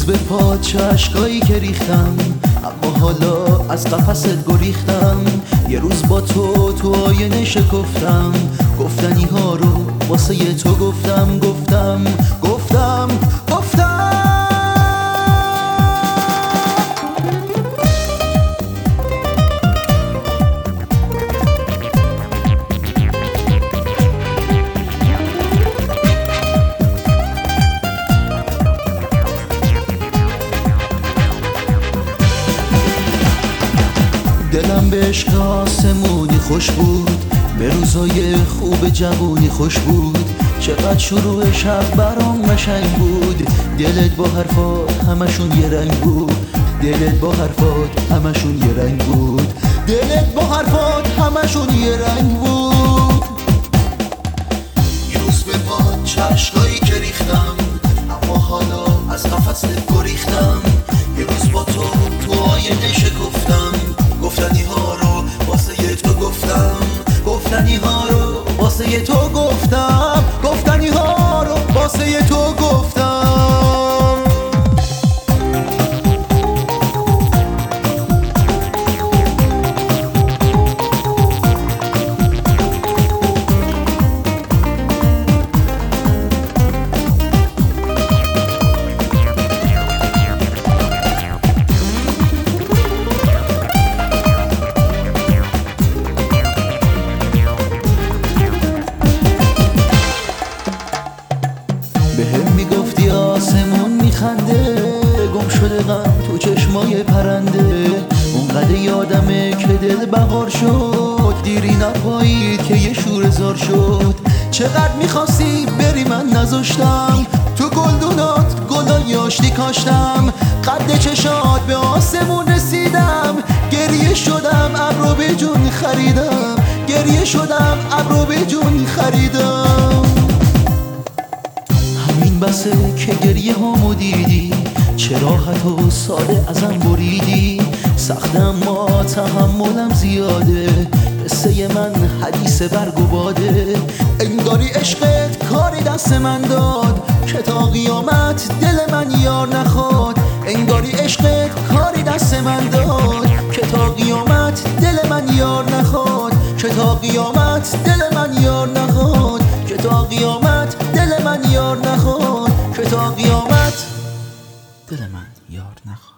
به پا چشکایی که ریختم، اما حالا از قفست گریختم. یه روز با تو آینه شکفتم، گفتنی ها رو واسه تو گفتم. دلم به عشق آسمونی خوش بود، به روزای خوب جوونی خوش بود. چقدر شروع شب برام قشنگ بود، دلت با حرفات همشون یه رنگ بود. دلت با حرفات همشون یه رنگ بود. دلت با حرفات همشون یه رنگ بود. یه روز به پا چشکایی که ریختم، اما حالا از قفست گریختم. یه روز با تو آینه شکفتم، گفتنی ها رو واسه تو گفتم. گفتنی ها رو واسه تو گفتم. گفتنی ها رو واسه تو گفتم. بهم میگفتی آسمون میخنده، گم شده غم تو چشمای پرنده. اونقدر یادمه که دل بهار شد، دیری نپایید که یه شور زار شد. چقدر میخواستی بری من نذاشتم، تو گلدونات گلای آشتی کاشتم. قد چشات به آسمون رسیدم، گریه شدم ابرو به جون خریدم. گریه شدم ابرو به جون خریدم. همین بسه که گریه هامو دیدی، چه راحت و ساده ازم بریدی. سختم ما تحملم زیاده، قصه من حدیث برگ و باده. انگاری عشقت کاری دست من داد، که تا قیامت دل من یار نخواد. انگاری عشقت کاری دست من داد، که تا قیامت دل من یار نخواد. که تا قیامت دل من یار نخواد. که تا قیامت دل من یار نخواد. که تا قیامت دل من یار نخواد.